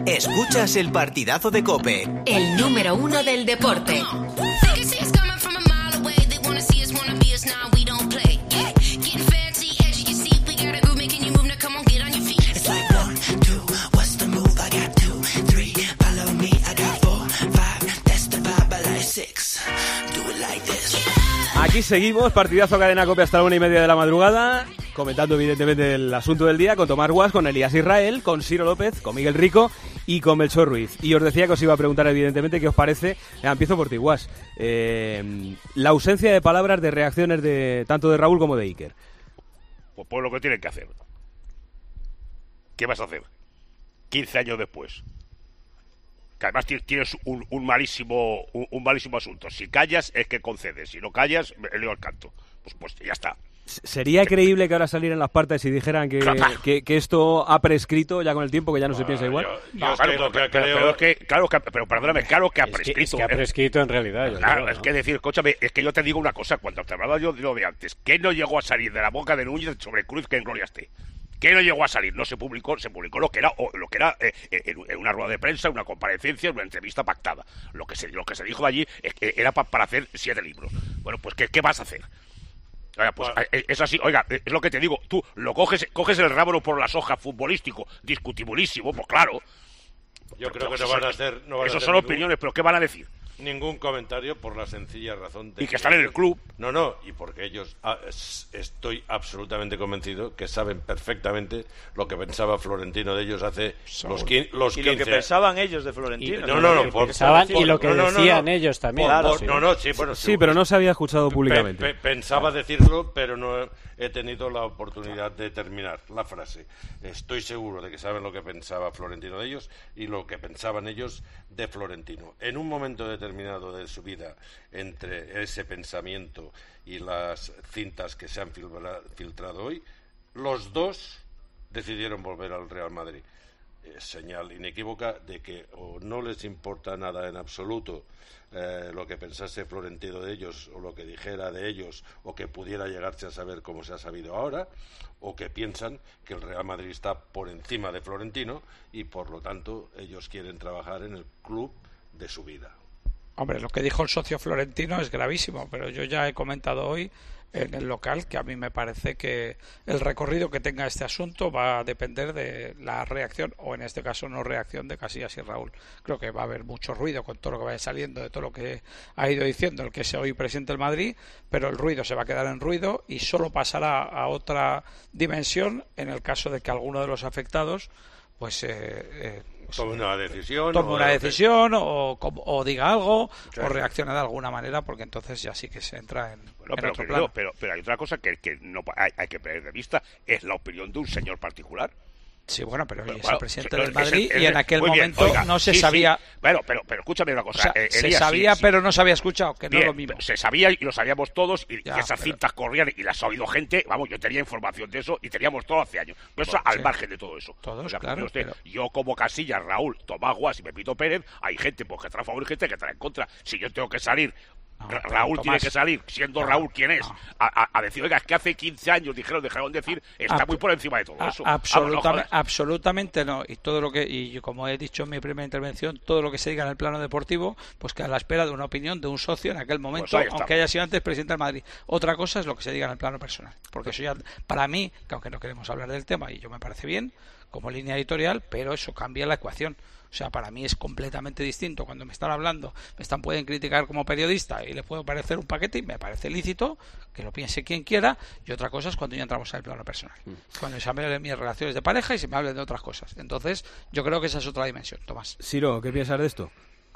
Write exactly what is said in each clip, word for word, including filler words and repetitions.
Escuchas el partidazo de COPE, el número uno del deporte. Aquí seguimos, partidazo Cadena COPE hasta la una y media de la madrugada, comentando evidentemente el asunto del día con Tomás Guas, con Elías Israel, con Ciro López, con Miguel Rico y con Melchor Ruiz. Y os decía que os iba a preguntar evidentemente qué os parece, eh, empiezo por ti, Guas, eh, la ausencia de palabras, de reacciones de tanto de Raúl como de Iker. Pues, pues lo que tienen que hacer. ¿Qué vas a hacer? quince años después. Que además tienes un, un malísimo un, un malísimo asunto. Si callas es que concedes, si no callas, el leo al canto. Pues, pues ya está. ¿Sería creíble que ahora salieran las partes y dijeran que, que, que esto ha prescrito ya con el tiempo, que ya no bueno, se piensa igual? Yo, yo no, claro, pero, pero, creo... pero es que, claro, que, pero perdóname, claro que ha prescrito. Es que, es que ha prescrito en realidad. Claro, creo, es ¿no? que decir, escúchame, es que yo te digo una cosa, cuando te hablaba yo de lo de antes, que no llegó a salir de la boca de Núñez sobre Cruz que en gloria esté. ¿Qué no llegó a salir? No se publicó, se publicó lo que era, o, lo que era eh, en una rueda de prensa, una comparecencia, una entrevista pactada. Lo que se, lo que se dijo de allí es que era pa, para hacer siete libros. Bueno, pues ¿qué, qué vas a hacer? Oiga, pues bueno. es, es así, oiga, es lo que te digo, tú lo coges, coges el rábano por las hojas, futbolístico, discutibilísimo, pues claro. Yo creo que no van a hacer... No van Esas a hacer son ningún... opiniones, pero ¿qué van a decir? Ningún comentario por la sencilla razón de y que, que están en el club. No, no, y porque ellos ah, estoy absolutamente convencido que saben perfectamente lo que pensaba Florentino de ellos hace Son... los, quin los y quince. Y lo que pensaban ellos de Florentino. Y, no, no, no, no por, pensaban por, y lo que no, no, decían no, no, ellos también. Por, claro, por, sí. No, no, sí, bueno, sí, pero no se había escuchado públicamente. Pe, pe, pensaba decirlo, pero no he tenido la oportunidad de terminar la frase. Estoy seguro de que saben lo que pensaba Florentino de ellos y lo que pensaban ellos de Florentino. En un momento determinado de su vida, entre ese pensamiento y las cintas que se han filtra, filtrado hoy, los dos decidieron volver al Real Madrid. Es señal inequívoca de que o no les importa nada en absoluto eh, lo que pensase Florentino de ellos o lo que dijera de ellos o que pudiera llegarse a saber como se ha sabido ahora, o que piensan que el Real Madrid está por encima de Florentino y por lo tanto ellos quieren trabajar en el club de su vida. Hombre, lo que dijo el socio florentino es gravísimo, pero yo ya he comentado hoy en el local que a mí me parece que el recorrido que tenga este asunto va a depender de la reacción, o en este caso no reacción, de Casillas y Raúl. Creo que va a haber mucho ruido con todo lo que vaya saliendo, de todo lo que ha ido diciendo el que es hoy presidente del Madrid, pero el ruido se va a quedar en ruido y solo pasará a otra dimensión en el caso de que alguno de los afectados pues... Eh, eh, tome una decisión tome o una decisión o, o diga algo, sí, o reaccione de alguna manera, porque entonces ya sí que se entra en, bueno, en pero, otro pero, plano. Pero, pero hay otra cosa que, que no hay, hay que perder de vista, es la opinión de un señor particular. Sí, bueno, pero hoy bueno, es el presidente pero, del Madrid es el, es, y en aquel momento bien, oiga, no se sí, sabía... Sí. Bueno, pero, pero escúchame una cosa. O sea, eh, se Elías, sabía, sí, pero sí. no se había escuchado, que Bien, no es lo mismo. Se sabía y lo sabíamos todos, y ya, que esas pero... cintas corrían y las ha oído gente. Vamos, yo tenía información de eso y teníamos todo hace años. Pero eso bueno, al sí. margen de todo eso. Todos, o sea, claro. Usted, pero... Yo como Casillas, Raúl, Tomás Guas y Pepito Pérez, hay gente pues, que está a favor y gente que está en contra. Si yo tengo que salir... No, Raúl Tomás, tiene que salir, siendo no, Raúl quien es, no. a, a, a decir, oiga, es que hace quince años dijeron, dejaron de decir, está a, muy por encima de todo a, eso. Absolutamente, ah, no absolutamente no. Y todo lo que, y como he dicho en mi primera intervención, todo lo que se diga en el plano deportivo, pues que a la espera de una opinión de un socio en aquel momento, pues aunque haya sido antes presidente del Madrid. Otra cosa es lo que se diga en el plano personal. Porque eso ya, para mí, que aunque no queremos hablar del tema, y yo me parece bien, como línea editorial, pero eso cambia la ecuación. O sea, para mí es completamente distinto. Cuando me están hablando, me están pueden criticar como periodista y les puedo parecer un paquete y me parece lícito, que lo piense quien quiera, y otra cosa es cuando ya entramos al plano personal. Cuando se hablan de mis relaciones de pareja y se me hablen de otras cosas. Entonces, yo creo que esa es otra dimensión, Tomás. Ciro, ¿qué piensas de esto?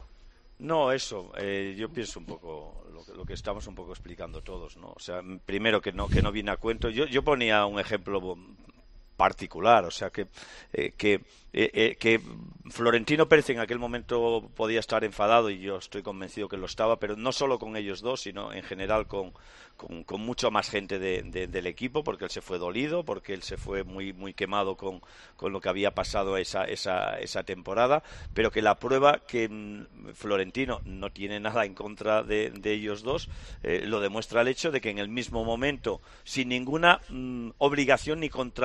No, eso, eh, yo pienso un poco lo que, lo que estamos un poco explicando todos, ¿no? O sea, primero que no, que no viene a cuento. Yo, yo ponía un ejemplo particular, o sea que eh, que, eh, eh, que Florentino Pérez en aquel momento podía estar enfadado, y yo estoy convencido que lo estaba, pero no solo con ellos dos, sino en general con, con, con mucha más gente de, de, del equipo, porque él se fue dolido, porque él se fue muy muy quemado con, con lo que había pasado esa, esa, esa temporada, pero que la prueba que mm, Florentino no tiene nada en contra de, de ellos dos, eh, lo demuestra el hecho de que en el mismo momento, sin ninguna mm, obligación ni contractual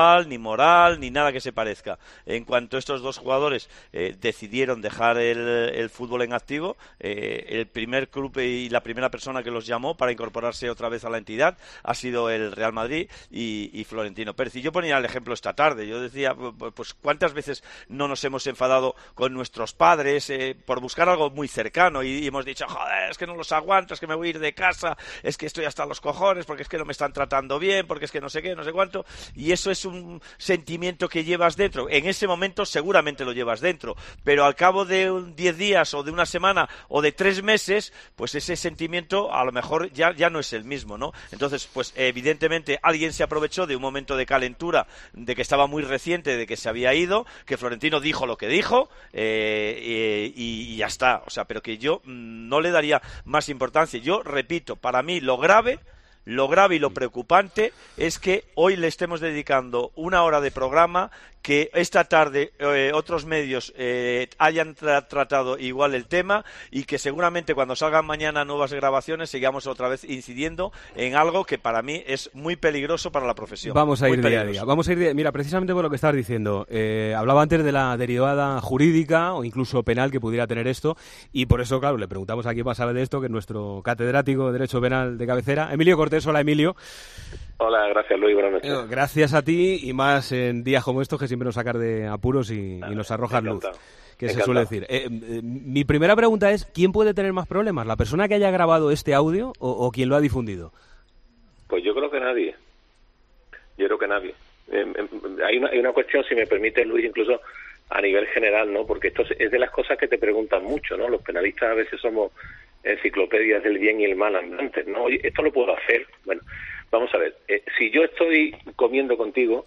espiritual, ni moral, ni nada que se parezca. En cuanto estos dos jugadores eh, decidieron dejar el, el fútbol en activo, eh, el primer club y la primera persona que los llamó para incorporarse otra vez a la entidad ha sido el Real Madrid y, y Florentino Pérez. Y yo ponía el ejemplo esta tarde, yo decía, pues cuántas veces no nos hemos enfadado con nuestros padres eh, por buscar algo muy cercano y, y hemos dicho, joder, es que no los aguanto, es que me voy a ir de casa, es que estoy hasta los cojones, porque es que no me están tratando bien, porque es que no sé qué, no sé cuánto, y eso es un sentimiento que llevas dentro. En ese momento seguramente lo llevas dentro, pero al cabo de diez días o de una semana o de tres meses, pues ese sentimiento a lo mejor ya, ya no es el mismo, ¿no? Entonces, pues evidentemente alguien se aprovechó de un momento de calentura, de que estaba muy reciente, de que se había ido, que Florentino dijo lo que dijo, eh, eh, y, y ya está. O sea, pero que yo mmm, no le daría más importancia. Yo repito, para mí lo grave, lo grave y lo preocupante es que hoy le estemos dedicando una hora de programa, que esta tarde eh, otros medios eh, hayan tra tratado igual el tema y que seguramente cuando salgan mañana nuevas grabaciones sigamos otra vez incidiendo en algo que para mí es muy peligroso para la profesión. Vamos a muy ir peligroso. día a día. Vamos a ir día... Mira, precisamente por lo que estabas diciendo, eh, hablaba antes de la derivada jurídica o incluso penal que pudiera tener esto, y por eso, claro, le preguntamos a quién más sabe de esto, que es nuestro catedrático de Derecho Penal de cabecera, Emilio Cortés. Hola, Emilio. Hola, gracias, Luis. Buenas noches. Eh, gracias a ti, y más en días como estos que siempre nos sacar de apuros y, y nos arrojan luz, que se suele decir. Eh, eh, mi primera pregunta es, ¿quién puede tener más problemas? ¿La persona que haya grabado este audio o, o quien lo ha difundido? Pues yo creo que nadie. Yo creo que nadie. Eh, eh, hay, una, hay una cuestión, si me permite, Luis, incluso a nivel general, ¿no? Porque esto es de las cosas que te preguntan mucho, ¿no? Los penalistas a veces somos enciclopedias del bien y el mal andantes, ¿no? Oye, ¿esto lo puedo hacer? Bueno, vamos a ver. Eh, si yo estoy comiendo contigo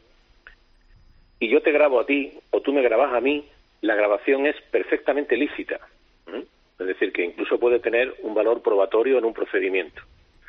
y yo te grabo a ti o tú me grabas a mí, la grabación es perfectamente lícita. ¿Mm? Es decir, que incluso puede tener un valor probatorio en un procedimiento.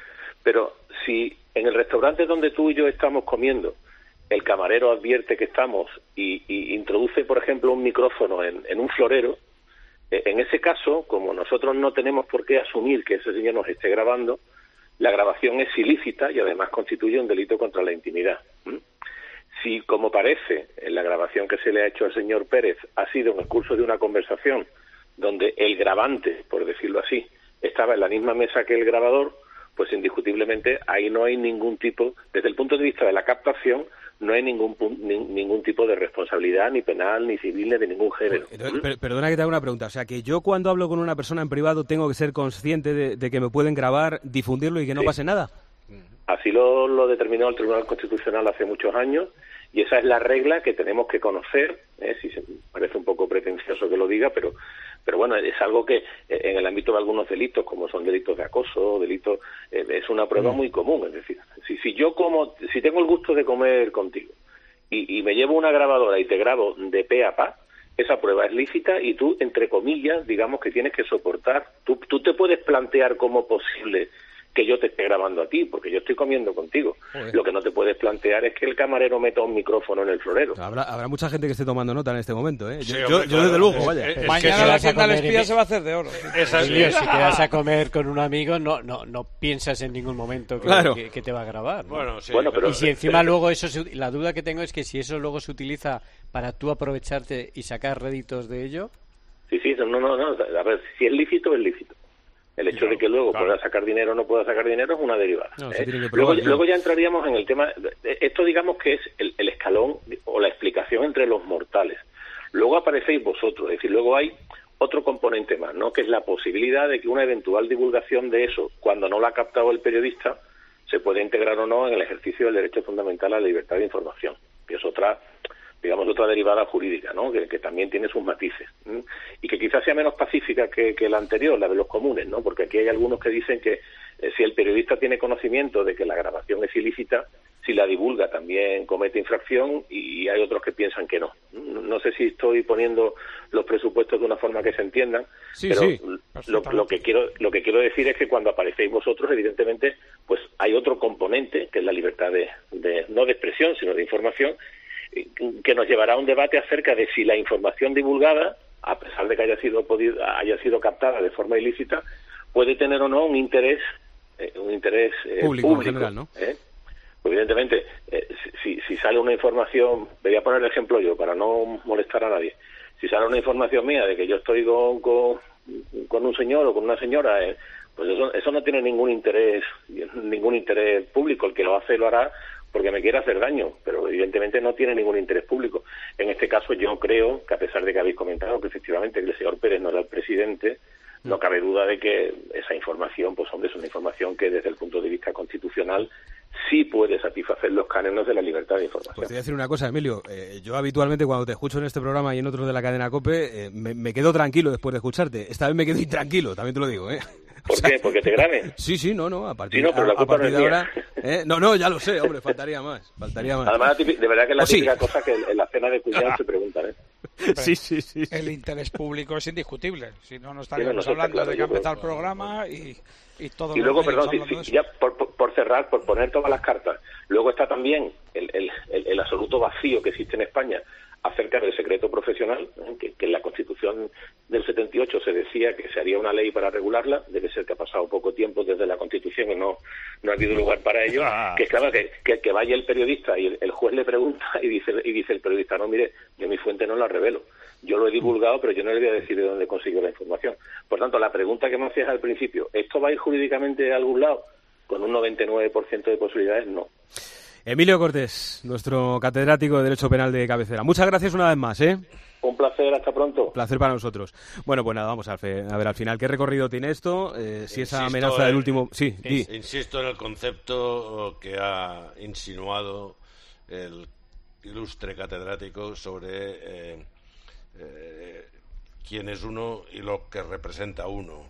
Pero si en el restaurante donde tú y yo estamos comiendo, el camarero advierte que estamos y, y introduce, por ejemplo, un micrófono en, en un florero, eh, en ese caso, como nosotros no tenemos por qué asumir que ese señor nos esté grabando, la grabación es ilícita y además constituye un delito contra la intimidad. ¿Mm? Si, como parece, en la grabación que se le ha hecho al señor Pérez ha sido en el curso de una conversación donde el grabante, por decirlo así, estaba en la misma mesa que el grabador, pues indiscutiblemente ahí no hay ningún tipo, desde el punto de vista de la captación, no hay ningún ni, ningún tipo de responsabilidad, ni penal, ni civil, ni de ningún género. Pero, per, perdona que te haga una pregunta. O sea, que yo cuando hablo con una persona en privado tengo que ser consciente de, de que me pueden grabar, difundirlo y que no sí. pase nada. Así lo, lo determinó el Tribunal Constitucional hace muchos años, y esa es la regla que tenemos que conocer, ¿eh? Si se, parece un poco pretencioso que lo diga, pero pero bueno, es algo que en el ámbito de algunos delitos, como son delitos de acoso, delitos, eh, es una prueba muy común. Es decir, si, si yo como, si tengo el gusto de comer contigo y, y me llevo una grabadora y te grabo de pe a pa, esa prueba es lícita y tú, entre comillas, digamos que tienes que soportar. Tú, tú te puedes plantear como posible que yo te esté grabando a ti, porque yo estoy comiendo contigo. Joder. Lo que no te puedes plantear es que el camarero meta un micrófono en el florero. Habrá, habrá mucha gente que esté tomando nota en este momento, ¿eh? Sí, yo, hombre, yo, claro. yo desde luego, vaya. Es, es Mañana la tienda del espía se va a hacer de oro. Esa es Emilio, si te vas a comer con un amigo, no no no piensas en ningún momento que, claro. que, que te va a grabar, ¿no? Bueno, sí, bueno, pero, y si encima pero, luego eso, se, la duda que tengo es que si eso luego se utiliza para tú aprovecharte y sacar réditos de ello. Sí, sí, no, no, no. A ver, si es lícito, es lícito. El hecho claro, de que luego claro. pueda sacar dinero o no pueda sacar dinero es una derivada. No, ¿eh? probar, luego, ¿no? luego ya entraríamos en el tema, esto digamos que es el, el escalón o la explicación entre los mortales. Luego aparecéis vosotros, es decir, luego hay otro componente más, ¿no? Que es la posibilidad de que una eventual divulgación de eso, cuando no la ha captado el periodista, se puede integrar o no en el ejercicio del derecho fundamental a la libertad de información, que es otra, digamos, otra derivada jurídica, ¿no? Que, que también tiene sus matices, ¿sí? Y que quizás sea menos pacífica que, que la anterior, la de los comunes, ¿no? Porque aquí hay algunos que dicen que eh, si el periodista tiene conocimiento de que la grabación es ilícita, si la divulga también comete infracción, y hay otros que piensan que no. No sé si estoy poniendo los presupuestos de una forma que se entiendan, sí, pero sí, lo, lo que quiero lo que quiero decir es que cuando aparecéis vosotros, evidentemente, pues hay otro componente, que es la libertad de, de no de expresión, sino de información, que nos llevará a un debate acerca de si la información divulgada, a pesar de que haya sido podido, haya sido captada de forma ilícita, puede tener o no un interés eh, un interés eh, público, público en general, ¿no? ¿eh? Pues evidentemente, eh, si, si sale una información, voy a poner el ejemplo yo, para no molestar a nadie. Si sale una información mía de que yo estoy con, con, con un señor o con una señora, eh, pues eso, eso no tiene ningún interés, ningún interés público. El que lo hace lo hará porque me quiere hacer daño, pero evidentemente no tiene ningún interés público. En este caso yo creo que, a pesar de que habéis comentado que efectivamente el señor Pérez no era el presidente, no cabe duda de que esa información, pues hombre, es una información que desde el punto de vista constitucional sí puede satisfacer los cánones de la libertad de información. Pues te voy a decir una cosa, Emilio. Eh, yo habitualmente cuando te escucho en este programa y en otros de la cadena COPE, eh, me, me quedo tranquilo después de escucharte. Esta vez me quedo intranquilo, también te lo digo, ¿eh? ¿Por o sea, qué? ¿Porque te graben? Sí, sí, no, no, a partir, sí, no, pero la a, a partir no de ahora... ¿eh? No, no, ya lo sé, hombre, faltaría más, faltaría más. Además, de verdad que es la ¿O típica sí? cosa que en la cena de cuñados se preguntan, ¿eh? Sí, sí, sí, sí. El interés público es indiscutible. Si no, no Sí, no, estaríamos no, hablando claro, de que yo ha empezado creo- el programa y, y todo Y lo luego, que perdón, hablando sí, de sí, eso. ya por, por, por cerrar, por poner todas las cartas, luego está también el, el, el, el absoluto vacío que existe en España acerca del secreto profesional, ¿eh? que, que en la Constitución del setenta y ocho se decía que se haría una ley para regularla. Debe ser que ha pasado poco tiempo desde la Constitución y no, no ha habido lugar para ello. Ah. Que es claro que, que, que vaya el periodista y el, el juez le pregunta y dice, y dice el periodista, no, mire, yo mi fuente no la revelo. Yo lo he divulgado, pero yo no le voy a decir de dónde consiguió la información. Por tanto, la pregunta que me hacías al principio, ¿esto va a ir jurídicamente a algún lado? Con un noventa y nueve por ciento de posibilidades, no. Emilio Cortés, nuestro catedrático de Derecho Penal de cabecera. Muchas gracias una vez más, ¿eh? Un placer, hasta pronto. Placer para nosotros. Bueno, pues nada, vamos a ver, a ver al final qué recorrido tiene esto, eh, si esa Insisto amenaza del en- último... Sí, di. Insisto en el concepto que ha insinuado el ilustre catedrático sobre eh, eh, quién es uno y lo que representa uno.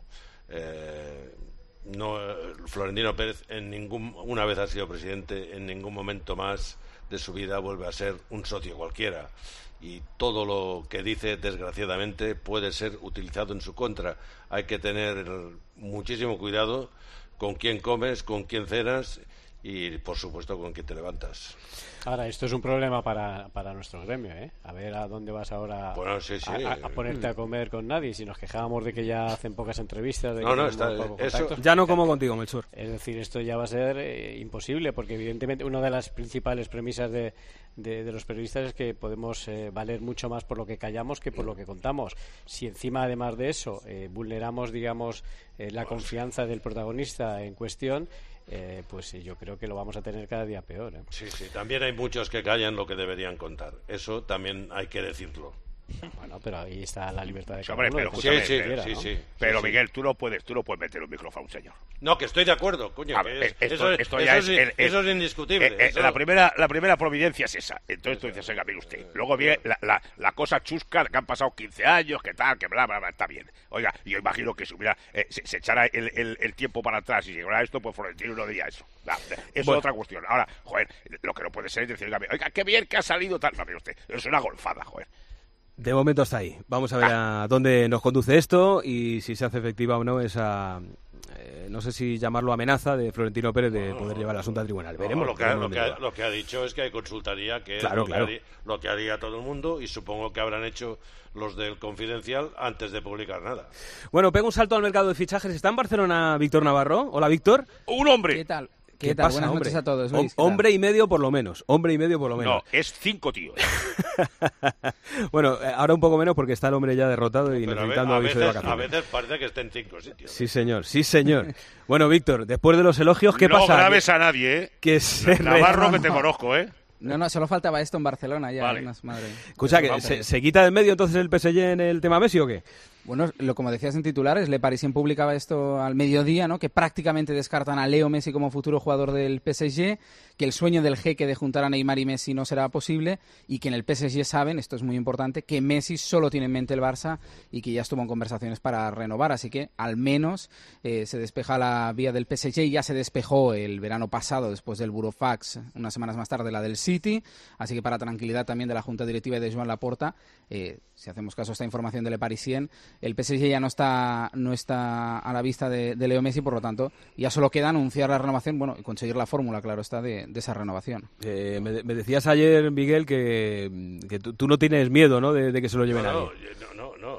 Eh, no, Florentino Pérez en ningún una vez ha sido presidente, en ningún momento más de su vida vuelve a ser un socio cualquiera, y todo lo que dice, desgraciadamente, puede ser utilizado en su contra. Hay que tener muchísimo cuidado con quién comes, con quién cenas y, por supuesto, con quién te levantas. Ahora, esto es un problema para, para nuestro gremio, ¿eh? A ver a dónde vas ahora Bueno, sí, sí. a, a- a ponerte a comer con nadie. Si nos quejábamos de que ya hacen pocas entrevistas, de No, que no, tenemos está- pocos eso- contactos. Ya no como contigo, Melchor. Es decir, esto ya va a ser eh, imposible, porque evidentemente una de las principales premisas de, de, de los periodistas es que podemos eh, valer mucho más por lo que callamos que por lo que contamos. Si encima, además de eso, eh, vulneramos, digamos, eh, la confianza del protagonista en cuestión, eh, pues eh, yo creo que lo vamos a tener cada día peor, ¿eh? Sí, sí. También hay muchos que callan lo que deberían contar. Eso también hay que decirlo. Bueno, pero ahí está la libertad de Sí, cada hombre, uno. pero de escúchame, pensar lo que sí, quiera, sí, ¿no? sí. Pero Sí, sí. Miguel, tú no puedes, tú no puedes meter un micrófono a un señor. No, que estoy de acuerdo, coño. A que ver, es- esto, eso, es- esto eso ya es, es, el- eso el- es indiscutible. eh, eh, eso- la primera la primera providencia es esa. Entonces tú dices, venga, mire usted. Luego viene la, la, la cosa chusca de que han pasado quince años, que tal, que bla, bla, bla, está bien. Oiga, yo imagino que si hubiera, eh, se, se echara el, el, el tiempo para atrás y llegara esto, pues Florentino no diría eso. Nah, eso Bueno. es otra cuestión. Ahora, joder, lo que no puede ser es decir, oiga, oiga, qué bien que ha salido tal. No, mire usted, es una golfada, joder. De momento está ahí. Vamos a ver a dónde nos conduce esto y si se hace efectiva o no esa, eh, no sé si llamarlo amenaza de Florentino Pérez de poder llevar el asunto al tribunal. No, Veremos. lo, que, veremos lo, dónde que, lleva. lo que ha dicho es que consultaría que es Claro, lo, claro. Que haría, lo que haría todo el mundo, y supongo que habrán hecho los del Confidencial antes de publicar nada. Bueno, pego un salto al mercado de fichajes. ¿Está en Barcelona Víctor Navarro? Hola, Víctor. ¡Un hombre! ¿Qué tal? ¿Qué, ¿Qué tal? pasa, Buenas hombre? noches a todos. Hom- Luis, ¿qué tal? hombre y medio por lo menos. Hombre y medio por lo menos. No, es cinco tíos. Bueno, eh, ahora un poco menos porque está el hombre ya derrotado y Pero a, ve- necesitando a aviso de veces, a vacaciones. veces parece que está en cinco sitios. Sí, señor, sí, señor. Bueno, Víctor, después de los elogios, ¿qué no pasa? grabes a nadie, ¿eh? Que se Navarro, re- que te conozco, ¿eh? No, no, solo faltaba esto en Barcelona ya. Vale. unas- madre. Escucha, que Vamos. se, ¿se quita del medio entonces el P S G en el tema Messi o qué? Bueno, lo como decías en titulares, Le Parisien publicaba esto al mediodía, ¿no? Que prácticamente descartan a Leo Messi como futuro jugador del P S G, que el sueño del jeque de juntar a Neymar y Messi no será posible y que en el P S G saben, esto es muy importante, que Messi solo tiene en mente el Barça y que ya estuvo en conversaciones para renovar, así que al menos eh, se despeja la vía del P S G y ya se despejó el verano pasado después del Burofax, unas semanas más tarde la del City, así que para tranquilidad también de la Junta Directiva y de Joan Laporta, eh, si hacemos caso a esta información de Le Parisien, el P S G ya no está no está a la vista de, de Leo Messi, por lo tanto ya solo queda anunciar la renovación, bueno, y conseguir la fórmula, claro está, de, de esa renovación. Eh, me, me decías ayer, Miguel, que, que tú, tú no tienes miedo, ¿no?, de, de que se lo lleven No, a no, alguien. yo- no, no, no, yo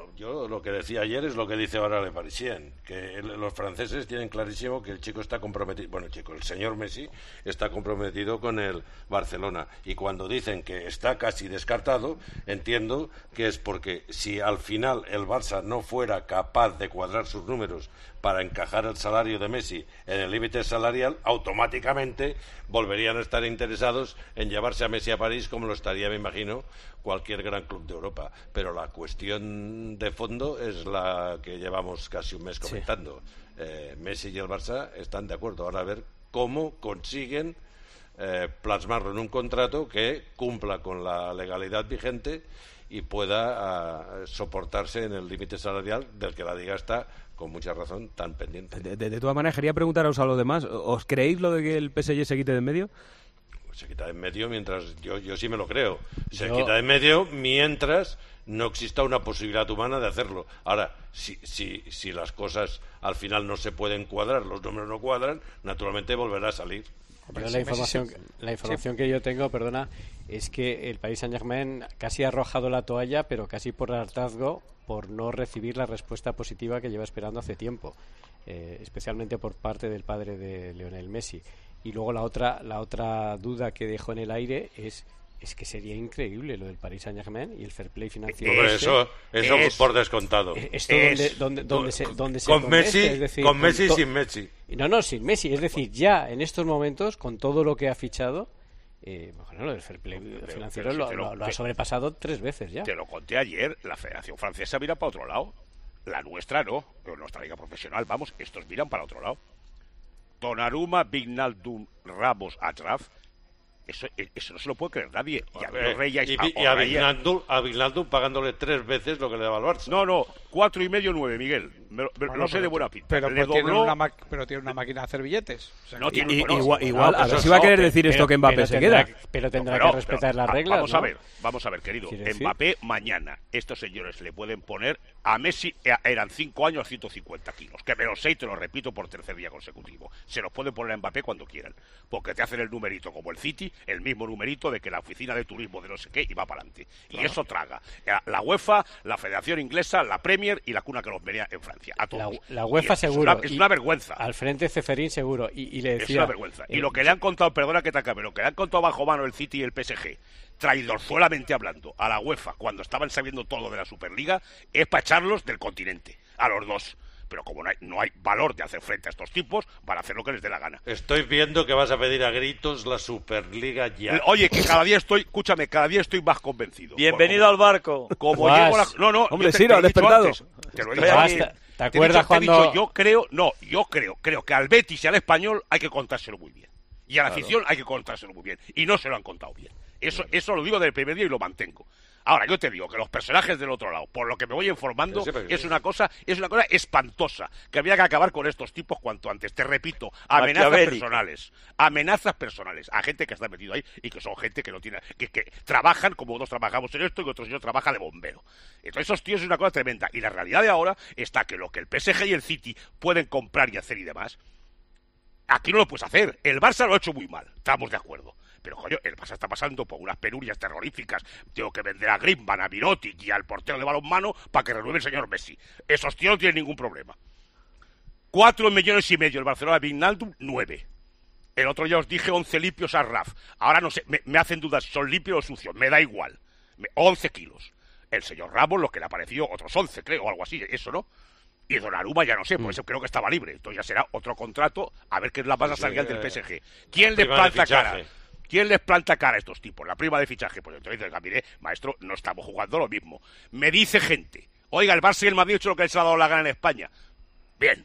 Yo lo que decía ayer es lo que dice ahora Le Parisien, que el, los franceses tienen clarísimo que el chico está comprometido, bueno, el chico, el señor Messi está comprometido con el Barcelona, y cuando dicen que está casi descartado, entiendo que es porque si al final el Barça no fuera capaz de cuadrar sus números para encajar el salario de Messi en el límite salarial, automáticamente volverían a estar interesados en llevarse a Messi a París, como lo estaría, me imagino, cualquier gran club de Europa. Pero la cuestión de fondo es la que llevamos casi un mes comentando. Sí. Eh, Messi y el Barça están de acuerdo. Ahora a ver cómo consiguen eh, plasmarlo en un contrato que cumpla con la legalidad vigente y pueda uh, soportarse en el límite salarial del que la Liga está, con mucha razón, tan pendiente. De, de, de todas maneras, quería preguntaros a los demás, ¿os creéis lo de que el P S G se quite de en medio? Pues se quita de en medio mientras... Yo, yo sí me lo creo. Se yo... quita de en medio mientras no exista una posibilidad humana de hacerlo. Ahora, si, si, si las cosas al final no se pueden cuadrar, los números no cuadran, naturalmente volverá a salir. Pero la información, la información que yo tengo, perdona, es que el Paris Saint-Germain casi ha arrojado la toalla, pero casi por hartazgo, por no recibir la respuesta positiva que lleva esperando hace tiempo, eh, especialmente por parte del padre de Lionel Messi. Y luego la otra, la otra duda que dejó en el aire es es que sería increíble lo del Paris Saint-Germain y el fair play financiero. Hombre, eso, eso es, por descontado. Esto es, donde, donde, donde se, donde se con convence, Messi, es decir, con Messi y con sin Messi. No, no, sin Messi. Es decir, ya en estos momentos, con todo lo que ha fichado, eh, bueno, lo del fair play pero, financiero pero si lo, lo, lo ha sobrepasado tres veces ya. Te lo conté ayer, la Federación Francesa mira para otro lado. La nuestra no, nuestra liga profesional, vamos, estos miran para otro lado. Donnarumma, Wijnaldum, Ramos, Achraf. Eso, eso no se lo puede creer nadie. Y a, ver, Reyes, y, y a Wijnaldum pagándole tres veces lo que le daba al Barça. No, no, cuatro y medio, nueve, Miguel. Me, me, bueno, lo sé de buena pinta. Pero, pero, tiene una pero tiene una máquina de hacer billetes. O sea, no, tiene, y, bueno, igual, no, igual no, a ver si va a querer decir esto que Mbappé se tendrá, queda. Pero tendrá no, pero, que respetar pero, las reglas. Vamos ¿no? a ver, vamos a ver, querido. Mbappé decir? mañana, estos señores le pueden poner a Messi, eran cinco años, ciento cincuenta kilos. Que me lo sé y te lo repito por tercer día consecutivo. Se los pueden poner a Mbappé cuando quieran. Porque te hacen el numerito como el City, el mismo numerito de que la oficina de turismo de no sé qué y va para adelante. Claro. Y eso traga. La UEFA, la Federación Inglesa, la Premier y la cuna que los venía en Francia. A todos. La, la UEFA seguro. Es una, es una vergüenza. Al frente Ceferín seguro. Y, y le decía, es una vergüenza. Eh, y lo que le han contado, perdona que te acabe, lo que le han contado bajo mano el City y el P S G, traidorzuelamente hablando, a la UEFA, cuando estaban sabiendo todo de la Superliga, es para echarlos del continente, a los dos. Pero como no hay, no hay valor de hacer frente a estos tipos, van a hacer lo que les dé la gana. Estoy viendo que vas a pedir a gritos la Superliga ya. Oye, que cada día estoy, escúchame, cada día estoy más convencido. Bienvenido como, al barco. Como llego la, no, no, hombre, te, sí, te lo has despertado. Antes, te lo he dicho antes. ¿Te acuerdas te he dicho, cuando...? Te he dicho, yo creo, no, yo creo, creo que al Betis y al Español hay que contárselo muy bien. Y a la claro. afición hay que contárselo muy bien. Y no se lo han contado bien. Eso, eso lo digo desde el primer día y lo mantengo. Ahora, yo te digo que los personajes del otro lado, por lo que me voy informando, sí, sí, es una cosa es una cosa espantosa, que había que acabar con estos tipos cuanto antes. Te repito, amenazas personales, amenazas personales a gente que está metido ahí y que son gente que no tiene, que, que trabajan como nosotros trabajamos en esto y otros yo trabaja de bombero. Entonces esos tíos es una cosa tremenda. Y la realidad de ahora está que lo que el P S G y el City pueden comprar y hacer y demás, aquí no lo puedes hacer. El Barça lo ha hecho muy mal, estamos de acuerdo. Pero, coño, el Barça está pasando por unas penurias terroríficas. Tengo que vender a Griezmann, a Mirotic y al portero de balonmano para que renueve el señor Messi. Esos tíos no tienen ningún problema. Cuatro millones y medio el Barcelona, Wijnaldum, nueve. El otro ya os dije once limpios a Raf. Ahora no sé, me, me hacen dudas si son limpios o sucios. Me da igual. Me, once kilos. El señor Ramos, lo que le ha parecido, otros once, creo, o algo así. Eso, ¿no? Y Donnarumma ya no sé, por eso creo que estaba libre. Entonces ya será otro contrato, a ver qué es la masa salarial del P S G. ¿Quién les planta cara? ¿Quién les planta cara a estos tipos? La prima de fichaje. Pues entonces, mire, maestro, no estamos jugando lo mismo. Me dice gente, oiga, el Barça y el Madrid han hecho lo que les ha dado la gana en España. Bien.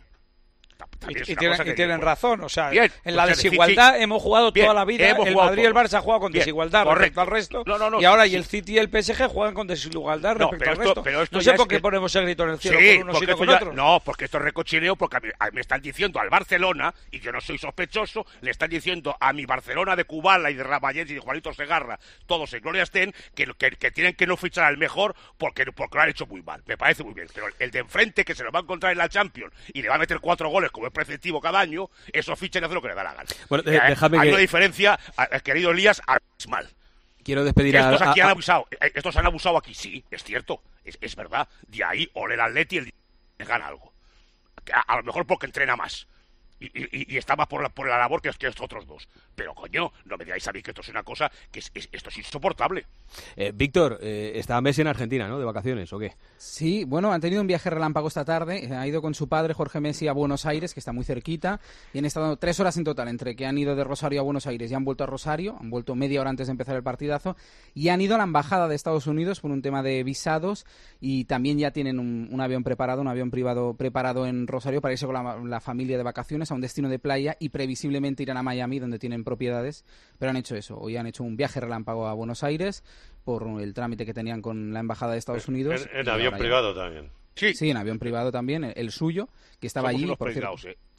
Y, y, tienen, y tienen razón, o sea, bien, en la desigualdad hemos jugado bien, toda la vida, el Madrid y el Barça han jugado con bien, desigualdad correcto. respecto al resto, no, no, no, y ahora sí, y el City y el P S G juegan con desigualdad no, respecto al esto, resto. Pero esto no sé por qué es... ponemos el grito en el cielo sí, con unos y con ya... otros. No, porque esto es recochineo, porque a mí, a mí me están diciendo al Barcelona, y yo no soy sospechoso, le están diciendo a mi Barcelona de Kubala y de Ramallés y de Juanito Segarra, todos en gloria estén, que, que, que tienen que no fichar al mejor porque, porque lo han hecho muy mal. Me parece muy bien. Pero el de enfrente, que se lo va a encontrar en la Champions y le va a meter cuatro goles como es preceptivo cada año, eso ficha y hace lo que le da la gana. Bueno, eh, déjame hay que... una diferencia, querido Elías, abismal. quiero despedir estos a... aquí a, han a... abusado, estos han abusado aquí, sí, es cierto, es, es verdad. De ahí, o el Atleti el gana algo. A, a lo mejor porque entrena más. Y, y, y está más por la, por la labor que, que estos otros dos. Pero, coño, no me digáis a mí que esto es una cosa que es, es, esto es insoportable. Eh, Víctor, eh, está Messi en Argentina, ¿no? ¿De vacaciones o qué? Sí, bueno, han tenido un viaje relámpago esta tarde. Ha ido con su padre, Jorge Messi, a Buenos Aires, que está muy cerquita. Y han estado tres horas en total, entre que han ido de Rosario a Buenos Aires y han vuelto a Rosario. Han vuelto media hora antes de empezar el partidazo. Y han ido a la embajada de Estados Unidos por un tema de visados. Y también ya tienen un, un avión preparado, un avión privado preparado en Rosario para irse con la, la familia de vacaciones a un destino de playa. Y previsiblemente irán a Miami, donde tienen propiedades. Pero han hecho eso. Hoy han hecho un viaje relámpago a Buenos Aires por el trámite que tenían con la embajada de Estados Unidos. En, en avión privado ya. También. Sí. sí, en avión privado también, el, el suyo, que estaba Somos allí. Unos por pringaos, cierto. eh.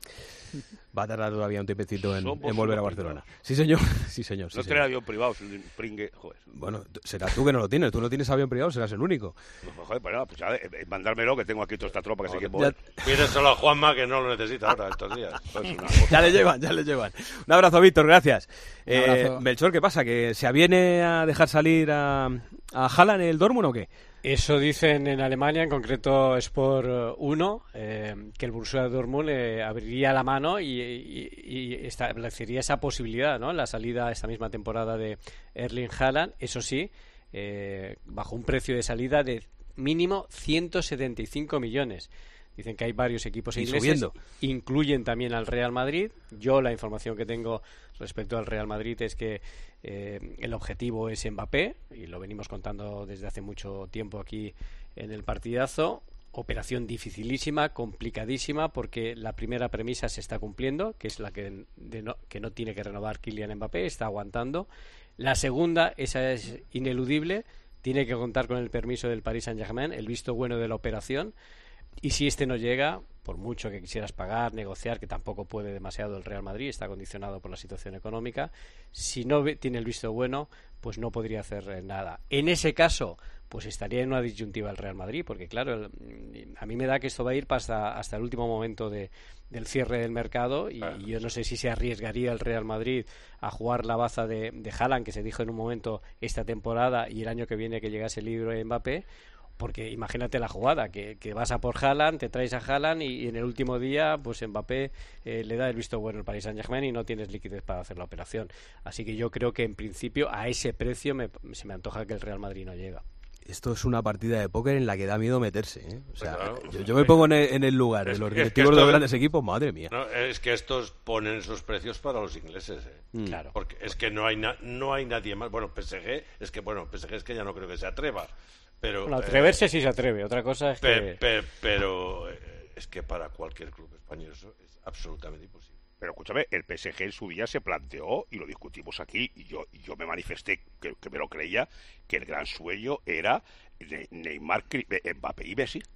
Va a tardar todavía un tiempecito en, Somos en volver a Barcelona. Pringados. Sí, señor. Sí, señor. Sí, no señor. tener avión privado, pringue, joder. Bueno, serás tú que no lo tienes. Tú no tienes avión privado, serás el único. No, joder, pues nada, pues ya, eh, mandármelo, que tengo aquí toda esta tropa que no, se quiere mover. Pídeselo a Juanma, que no lo necesita ahora estos días. Ya le llevan, ya le llevan. Un abrazo, Víctor, gracias. Un abrazo. Eh, Melchor, ¿qué pasa? ¿Que se aviene a dejar salir a, a Haaland el Dortmund o qué? Eso dicen en Alemania, en concreto Sport uno, eh, que el Borussia Dortmund eh, abriría la mano y, y, y establecería esa posibilidad, ¿no? La salida esta misma temporada de Erling Haaland, eso sí, eh, bajo un precio de salida de mínimo ciento setenta y cinco millones. Dicen que hay varios equipos ingleses, subiendo. Incluyen también al Real Madrid. Yo la información que tengo respecto al Real Madrid es que eh, el objetivo es Mbappé, y lo venimos contando desde hace mucho tiempo aquí en el partidazo. Operación dificilísima, complicadísima, porque la primera premisa se está cumpliendo, que es la que, de no, que no tiene que renovar Kylian Mbappé, está aguantando. La segunda, esa es ineludible, tiene que contar con el permiso del Paris Saint-Germain, el visto bueno de la operación. Y si este no llega, por mucho que quisieras pagar, negociar, que tampoco puede demasiado el Real Madrid, está condicionado por la situación económica, si no tiene el visto bueno, pues no podría hacer nada. En ese caso, pues estaría en una disyuntiva el Real Madrid, porque claro, el, a mí me da que esto va a ir hasta, hasta el último momento de, del cierre del mercado, y, y yo no sé si se arriesgaría el Real Madrid a jugar la baza de, de Haaland, que se dijo en un momento esta temporada, y el año que viene que llegase el libro de Mbappé. Porque imagínate la jugada, que, que vas a por Haaland, te traes a Haaland y, y en el último día pues Mbappé eh, le da el visto bueno al Paris Saint-Germain y no tienes liquidez para hacer la operación. Así que yo creo que en principio a ese precio me, se me antoja que el Real Madrid no llega. Esto es una partida de póker en la que da miedo meterse, ¿eh? O sea, claro, yo, yo me pongo en el, en el lugar es, de los es directivos de los grandes equipos, madre mía. No, es que estos ponen esos precios para los ingleses, ¿eh? Mm. Claro. Porque es que no hay na, no hay nadie más. Bueno, P S G, es que bueno, P S G es que ya no creo que se atreva. Pero, bueno, atreverse eh, sí se atreve, otra cosa es pe, que... Pe, pero eh, es que para cualquier club español eso es absolutamente imposible. Pero escúchame, el P S G en su día se planteó, y lo discutimos aquí, y yo, y yo me manifesté que, que me lo creía, que el gran sueño era Neymar, Mbappé y Messi.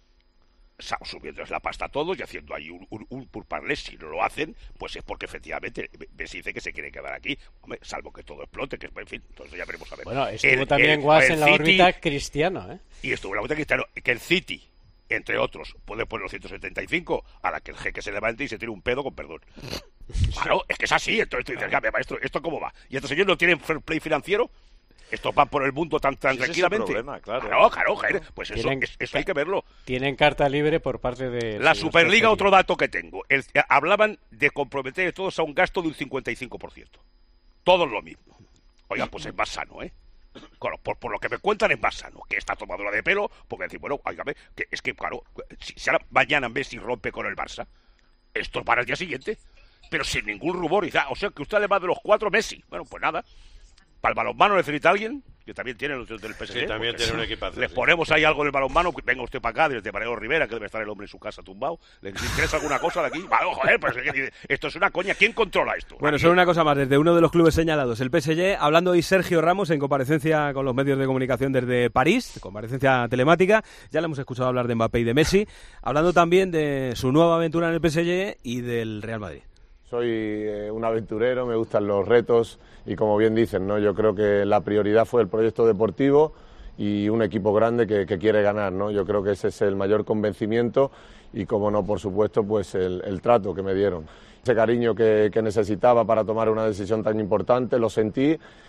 Subiéndoles la pasta a todos y haciendo ahí un, un, un pourparlers. Si no lo hacen, pues es porque efectivamente Messi dice que se quiere quedar aquí. Hombre, salvo que todo explote, que en fin, entonces ya veremos a ver. Bueno, estuvo el, también Guas en la City, órbita Cristiano, ¿eh? Y estuvo en la órbita Cristiano, que el City, entre otros, puede poner los ciento setenta y cinco a la que el jeque se levante y se tire un pedo con perdón. Claro, es que es así. Entonces tú dices, cambia, maestro, ¿esto cómo va? ¿Y estos señores no tienen fair play financiero? Estos van por el mundo tan, tan sí, tranquilamente. Es problema, claro. Claro, claro, claro. Pues eso, tienen, es, eso hay que verlo. Tienen carta libre por parte de... La Superliga, otro dato que tengo. El, hablaban de comprometer todos a un gasto de un cincuenta y cinco por ciento. Todos lo mismo. Oiga, pues es más sano, ¿eh? Claro, por, por lo que me cuentan es más sano. Que esta tomadura de pelo, porque decir, bueno, óigame, que es que, claro, si, si ahora mañana Messi rompe con el Barça, esto es para el día siguiente, pero sin ningún rumor. Y da, o sea, que usted además de los cuatro Messi. Bueno, pues nada. Para el balonmano necesita alguien, que también tiene los del P S G. Sí, también tiene un equipazo. Les sí. ponemos ahí algo en el balonmano, venga usted para acá, desde Mareo Rivera, que debe estar el hombre en su casa tumbado. ¿Le interesa alguna cosa de aquí? Vale, joder, pues esto es una coña. ¿Quién controla esto? Bueno, solo una cosa más, desde uno de los clubes señalados, el P S G, hablando hoy Sergio Ramos en comparecencia con los medios de comunicación desde París, comparecencia telemática, ya le hemos escuchado hablar de Mbappé y de Messi, hablando también de su nueva aventura en el P S G y del Real Madrid. Soy eh, un aventurero, me gustan los retos y como bien dicen, ¿no? Yo creo que la prioridad fue el proyecto deportivo y un equipo grande que, que quiere ganar, ¿no? Yo creo que ese es el mayor convencimiento y, como no, por supuesto, pues el, el trato que me dieron. Ese cariño que, que necesitaba para tomar una decisión tan importante lo sentí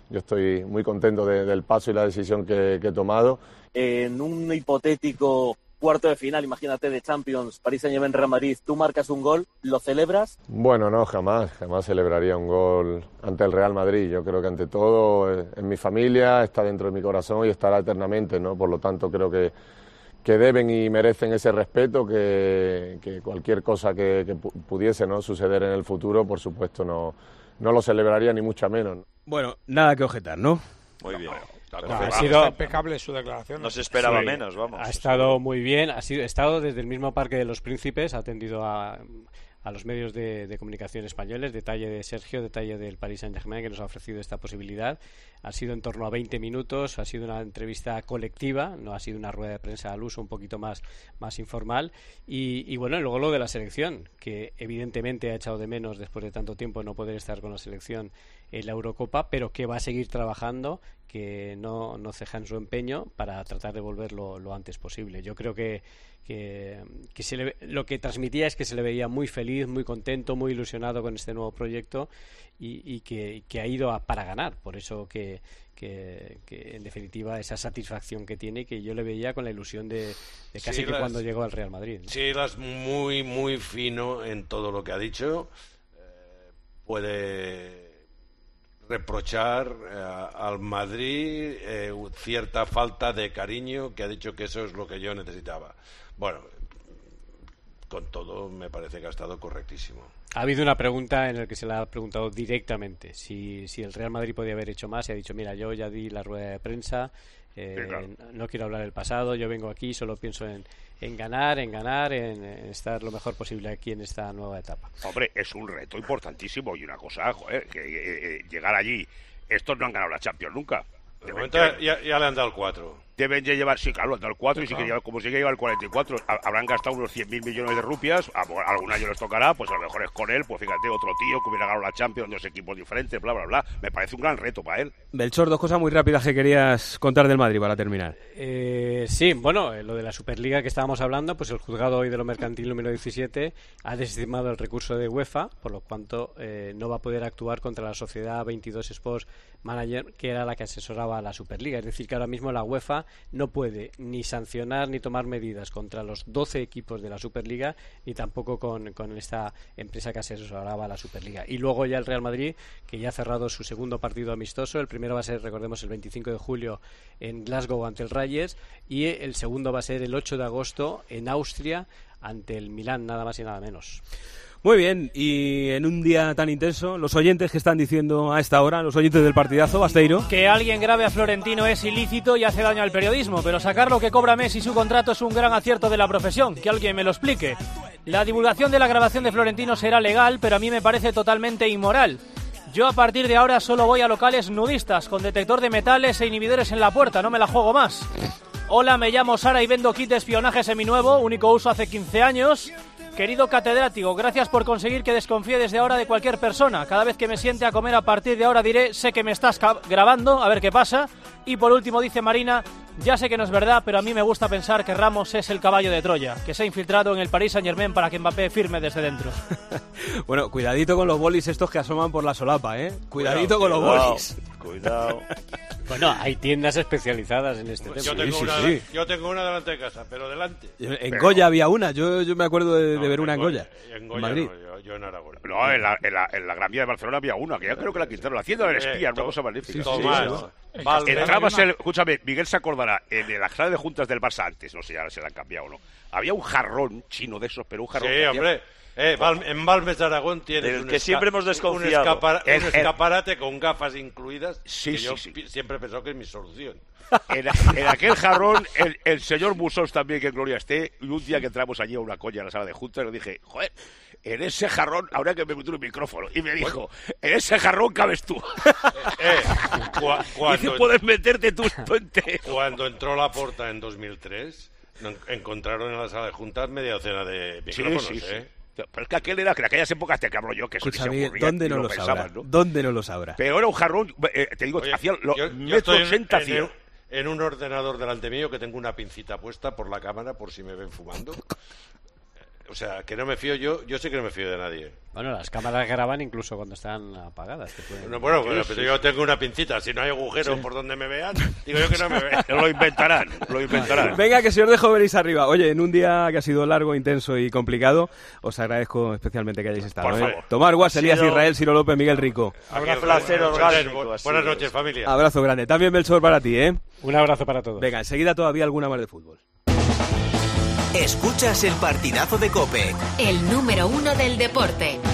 yo estoy muy contento de, del paso y la decisión que, que he tomado. En un hipotético cuarto de final, imagínate, de Champions, París Saint-Germain, Real Madrid, tú marcas un gol, ¿lo celebras? Bueno, no, jamás, jamás celebraría un gol ante el Real Madrid. Yo creo que ante todo es, es mi familia, está dentro de mi corazón y estará eternamente, ¿no? Por lo tanto, creo que, que deben y merecen ese respeto, que, que cualquier cosa que, que pudiese, ¿no?, suceder en el futuro, por supuesto, no, no lo celebraría ni mucho menos. Bueno, nada que objetar, ¿no? Muy bien. No, ha sido impecable su declaración. No se esperaba sí, menos, vamos. Ha estado muy bien, ha sido, ha estado desde el mismo Parque de los Príncipes, ha atendido a, a los medios de, de comunicación españoles, detalle de Sergio, detalle del Paris Saint-Germain, que nos ha ofrecido esta posibilidad. Ha sido en torno a veinte minutos, ha sido una entrevista colectiva, no ha sido una rueda de prensa al uso, un poquito más, más informal. Y, y bueno, y luego lo de la selección, que evidentemente ha echado de menos después de tanto tiempo no poder estar con la selección en la Eurocopa, pero que va a seguir trabajando, que no, no ceja en su empeño para tratar de volverlo lo antes posible. Yo creo que, que, que se le, lo que transmitía es que se le veía muy feliz, muy contento, muy ilusionado con este nuevo proyecto y, y que, que ha ido a, para ganar. Por eso que, que, que en definitiva esa satisfacción que tiene, que yo le veía con la ilusión de, de casi sí, que las, cuando llegó al Real Madrid, ¿no? Sí, las muy, muy fino en todo lo que ha dicho. Eh, puede reprochar eh, al Madrid eh, cierta falta de cariño, que ha dicho que eso es lo que yo necesitaba. Bueno, con todo me parece que ha estado correctísimo. Ha habido una pregunta en la que se le ha preguntado directamente si, si el Real Madrid podía haber hecho más, y ha dicho, mira, yo ya di la rueda de prensa, eh, sí, claro. no quiero hablar del pasado, yo vengo aquí, solo pienso en, en ganar, en ganar, en, en estar lo mejor posible aquí en esta nueva etapa. Hombre, es un reto importantísimo y una cosa, joder, que eh, eh, llegar allí, estos no han ganado la Champions nunca. De momento ya, ya le han dado el cuatro. Deben ya llevar, sí, claro, han dado el cuatro, y sí que lleva, como sigue lleva el cuarenta y cuatro, habrán gastado unos cien mil millones de rupias, a, a algún año les tocará, pues a lo mejor es con él, pues fíjate, otro tío que hubiera ganado la Champions, dos equipos diferentes, bla, bla, bla. Me parece un gran reto para él. Belchor, dos cosas muy rápidas que querías contar del Madrid para terminar. Eh, sí, bueno, lo de la Superliga que estábamos hablando, pues el juzgado hoy de lo mercantil número diecisiete ha desestimado el recurso de UEFA, por lo cuanto eh, no va a poder actuar contra la Sociedad veintidós Sports Manager, que era la que asesoraba a la Superliga. Es decir, que ahora mismo la UEFA no puede ni sancionar ni tomar medidas contra los doce equipos de la Superliga, ni tampoco con, con esta empresa que asesoraba a la Superliga. Y luego ya el Real Madrid, que ya ha cerrado su segundo partido amistoso. El primero va a ser, recordemos, el veinticinco de julio en Glasgow ante el Rayes, y el segundo va a ser el ocho de agosto en Austria ante el Milán, nada más y nada menos. Muy bien, y en un día tan intenso, los oyentes que están diciendo a esta hora, los oyentes del partidazo, Basteiro. Que alguien grabe a Florentino es ilícito y hace daño al periodismo, pero sacar lo que cobra Messi y su contrato es un gran acierto de la profesión. Que alguien me lo explique. La divulgación de la grabación de Florentino será legal, pero a mí me parece totalmente inmoral. Yo a partir de ahora solo voy a locales nudistas, con detector de metales e inhibidores en la puerta, no me la juego más. Hola, me llamo Sara y vendo kit de espionaje seminuevo, único uso hace quince años. Querido catedrático, gracias por conseguir que desconfíe desde ahora de cualquier persona. Cada vez que me siente a comer a partir de ahora diré, sé que me estás grabando, a ver qué pasa. Y por último dice Marina, ya sé que no es verdad, pero a mí me gusta pensar que Ramos es el caballo de Troya, que se ha infiltrado en el Paris Saint-Germain para que Mbappé firme desde dentro. Bueno, cuidadito con los bolis estos que asoman por la solapa, ¿eh? Cuidadito cuidado, con los cuidado, bolis. Cuidado. Bueno, hay tiendas especializadas en este pues tema. Yo tengo, sí, una, sí, sí. yo tengo una delante de casa, pero delante. En pero... Goya había una, yo, yo me acuerdo de, no, de ver una en Goya. En Goya, en Madrid. No, yo, yo en Aragón. No, en la, en, la, en la Gran Vía de Barcelona había una, que ya creo que la quitaron. La Hacienda del Espía, eh, una cosa magnífica. Sí, Tomás, sí, sí, sí. Entrabas, el, escúchame, Miguel se acordará, en la sala de juntas del Barça antes, no sé ya se la han cambiado o no, había un jarrón chino de esos, pero un jarrón... Sí, hombre... Eh, Val, en Balmes de Aragón tienes del un que esca- siempre hemos desconfiado. Un, escapara- el, un escaparate el... con gafas incluidas, sí, que sí, yo sí. pi- siempre he pensado que es mi solución. En, en aquel jarrón, el, el señor Musós también, que en gloria esté, y un día que entramos allí a una coña en la sala de juntas, le dije, joder, en ese jarrón, ahora que me meto un micrófono, y me dijo, en ese jarrón cabes tú. Eh, cua- cuando, y puedes meterte tú entero. Cuando entró Laporta en dos mil tres, encontraron en la sala de juntas media docena de micrófonos, sí, sí, ¿eh? Sí. Pero es que aquel era, que en aquellas épocas te que hablo yo, que eso Escucha, ni se ocurría, ¿dónde no lo, lo pensabas, sabrá? ¿no? ¿Dónde no lo sabrá? Pero era un jarrón, eh, te digo, Oye, hacía lo, yo, yo metro estoy ochenta en, hacía. en, en un ordenador delante mío que tengo una pincita puesta por la cámara por si me ven fumando. o sea, que no me fío yo, yo sí que no me fío de nadie. Bueno, las cámaras graban incluso cuando están apagadas. Que pueden... No, bueno, bueno, pero yo tengo una pincita, si no hay agujeros sí. por donde me vean, digo yo que no me vean. Lo inventarán, lo inventarán. Venga, que si os dejo venís arriba. Oye, en un día que ha sido largo, intenso y complicado, os agradezco especialmente que hayáis estado. Por ¿eh? favor. Tomás Guas, Elías sido... Israel, Ciro López, Miguel Rico. Un placer orgánico. Buenas noches, familia. Abrazo grande. También Melchor para ti, ¿eh? Un abrazo para todos. Venga, enseguida todavía alguna más de fútbol. Escuchas el partidazo de COPE. El número uno del deporte.